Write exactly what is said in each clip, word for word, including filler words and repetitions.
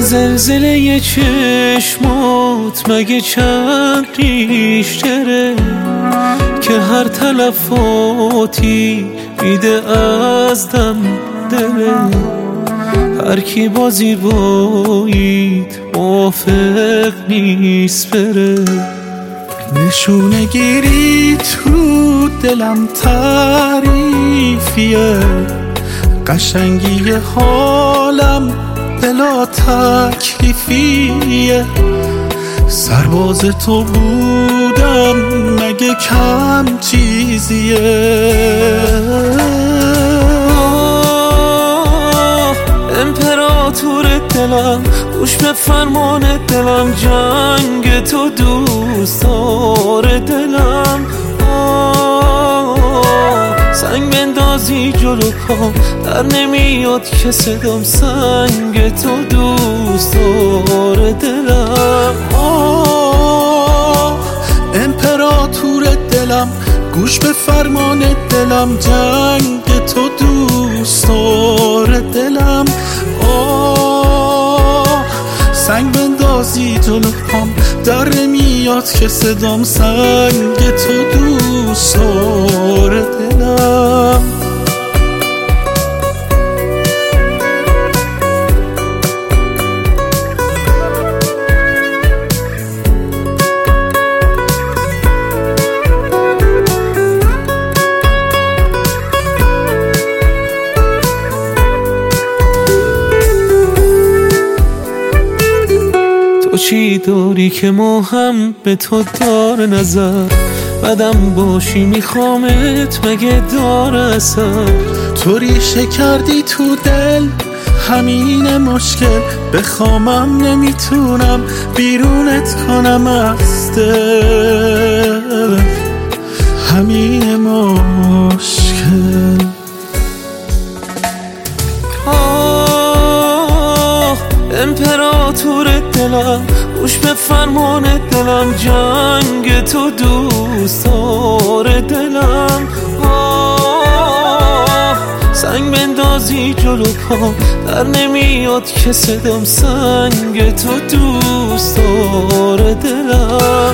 زلزله چشمات مگه چند ریشتره که هر تلفاتی میده از دم دله. هر کی با زیباییت موافق نیست بره. نشونه گیری تو دلم تعریفیه، قشنگی حالم بلا تکلیفیه. سرباز تو بودم مگه کم چیزیه. امپراتور دلم گوش به فرمان دلم، جنگ تو دوستار دلم. سنگ بندازی جلو پام در نمیاد که صدام، سنگ تو دوستار دلم. امپراتور دلم گوش به فرمان دلم، جنگ تو دوستار دلم. آه سنگ بندازی جلو پام در نمیاد که صدام، سنگ تو دوستار دلم. تو چی داری که ما هم به تو دار نظر، بدم باشی میخوامت مگه دار اثر. تو ریشه کردی تو دل همین مشکل، بخوامم نمیتونم بیرونت کنم از دل. همین مشکل. آه امپراتور دلم گوش به فرمان دلم، جنگ تو دوستار دلم. آه سنگ بندازی جلو پام در نمیاد که صدام، سنگ تو دوستار دلم.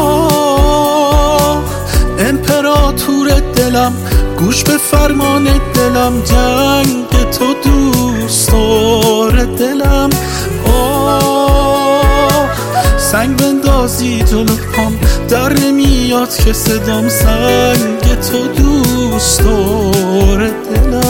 آه امپراتور دلم گوش به فرمان دلم، جنگ تو دوستار دلم. آه سنگ بندازی جلو پام در نمیاد که صدام، سنگ تو دوستار دلم.